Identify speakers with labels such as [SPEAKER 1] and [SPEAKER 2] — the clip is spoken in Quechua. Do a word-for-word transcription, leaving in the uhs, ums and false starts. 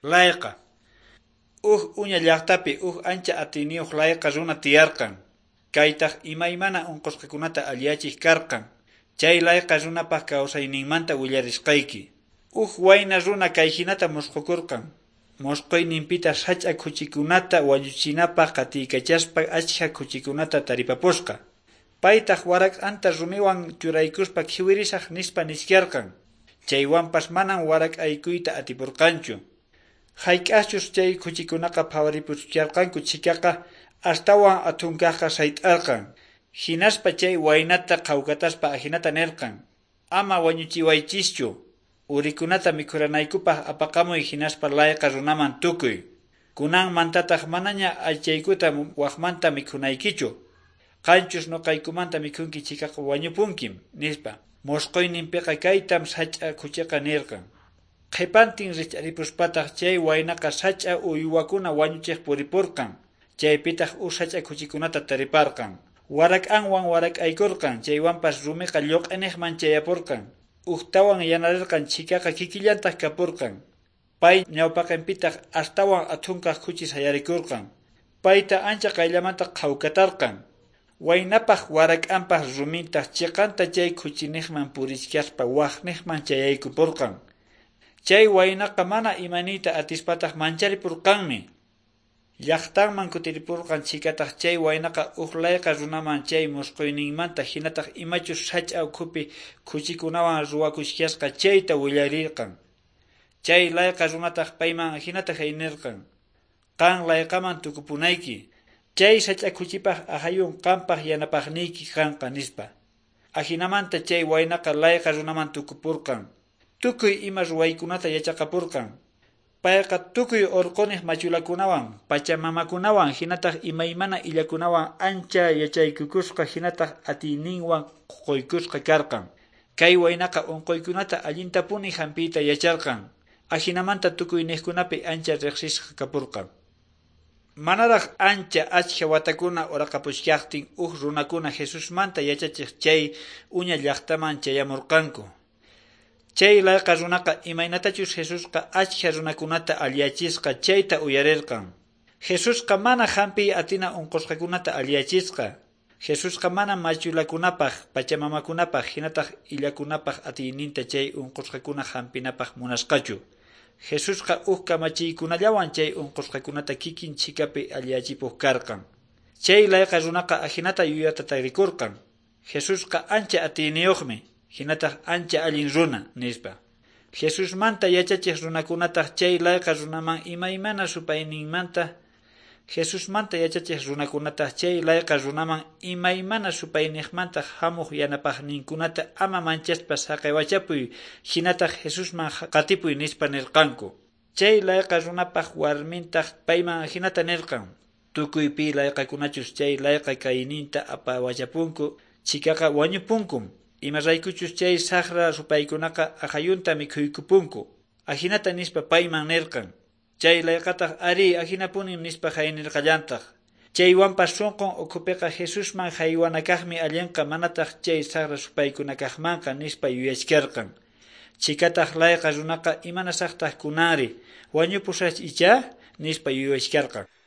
[SPEAKER 1] Layqa. Uj uña llaqtapi uj ancha atiniyuq layqa runa tiyarqan. Kaytaq imaymana unqusqikunata alliyachiq karqan. Chay layqa runapaq kawsayninmanta willarisqayki. Uj wayna runa kayhinata musqukurqan. Musquyninpita sach'a kuchikunata wañuchinapaq qatiykachaspa achka kuchikunata taripapusqa. Paytaq warak'anta rumiwan churaykuspa khiwirisaq nispa nisyarqan. Chaywanpas manan warak'aykuyta atipurqanchu. Hayk'aqchus chay kuchikunaqa phawaripusyarqanku chikaqa astawan atunkaqqa sayt'arqan. Hinaspa chay waynata qhawkataspa ahinata nirqan. Ama wañuchiwaychischu. Urikunata mikhuranaykupaq apaqamuy hinaspa layqa runaman tukuy. Kunanmantataq manaña aychaykuta waqmanta mikhunaykichu. Qanchus nuqaykumanta mikhunki chikaqa wañupunkim nispa. Musquyninpiqa kaytam sach'a kuchiqa nirqan. Qhipantin rich'aripuspataq chay waynaqa sach'a uywakuna wañuchiq puripurqan. Chaypitaq uj sach'a kuchikunata tariparqan. Warak'anwan warak'aykurqan. Chaywanpas rumiqa lluq'iniqman chayapurqan. Ujtawan yanarirqan chikaqa kikillantaq kapurqan. Pay ñawpaqinpitaq astawan athunkaq kuchi sayarikurqan. Payta ancha qayllamanta qhawkatarqan. Waynapaq warak'anpaq rumintaq chiqanta chay kuchiniqman puriskaspa waqniqman chayaykupurqan. Chay waynaqa mana imaniyta atispataq mancharipurqanmi. Llaqtanman kutiripurqan chikataq chay waynaqa uj layqa runaman chay musquyninmanta hinataq imachus sach'a ukhupi kuchikunawan ruwakuskasqa chayta willarirqan. Chay layqa runataq payman hinata haynirqan. Qan layqaman tukupunayki. Chay sach'a kuchipaq ahayun qampaq yanapaqniyki kanqa nispa. Ahinamanta chay waynaqa layqa runaman tukupurqan. Tukuy ima ruwaykunata yachaqapurqan. Payqa tukuy urquniq machulakunawan, pachamamakunawan, hinataq imaymana illakunawan ancha yachaykukusqa hinataq atiyninwan quykusqa karqan. Kay waynaqa unquykunata allintapuni hampiyta yacharqan. Ahinamanta tukuyniqkunapi ancha riqsisqa kapurqan. Manaraq ancha achka watakuna uraqapuskaqtin uj runakuna Jesusmanta yachachiq chay uña llaqtaman chayamurqanku. Chay layqa runaqa imaynatachus Jesusqa achka runakunata alliyachisqa chayta uyarirqan. Jesusqa mana hampiy atina unqusqakunata alliyachisqa. Jesusqa mana machulakunapaq, pachamamakunapaq, hinataq illakunapaq atiyninta chay unqusqakuna hampinapaq munasqachu. Jesusqa uj kamachiykunallawan chay unqusqakunata kikin chikapi alliyachipuq karqan. Chay layqa runaqa ahinata yuyata tarikurqan. Jesusqa ancha atiyniyuqmi. Hinataq ancha allin runa nispa. Jesusmanta yachachiq runakunataq chay layqa runaman imaymana supayninmanta Jesusmanta yachachiq runakunataq chay layqa runaman imaymana supayniqmanta hamuq yanapaqninkunata ama manchaspa saqaywachapuy hinataq Jesusman qatipuy nispa nirqanku. Chay layqa runapaq warmintaq payman hinata nirqan. Tukuypi layqakunachus chay layqa kayninta apawachapunku chikaqa wañupunkum. Imaraykuchus chay saqra supaykunaqa ahayunta mikhuykupunku. Ahinata nispa payman nirqan. Chay layqataq ari ahinapunin nispa haynirqallantaq. Chaywanpas sunqun ukhupiqa Jesusman haywanakaqmi allinqa manataq chay saqra supaykunakaqmanqa nispa yuyachkarqan. Chikataq layqa runaqa imanasaqtaq kunari wañupusach icha nispa yuyachkarqan.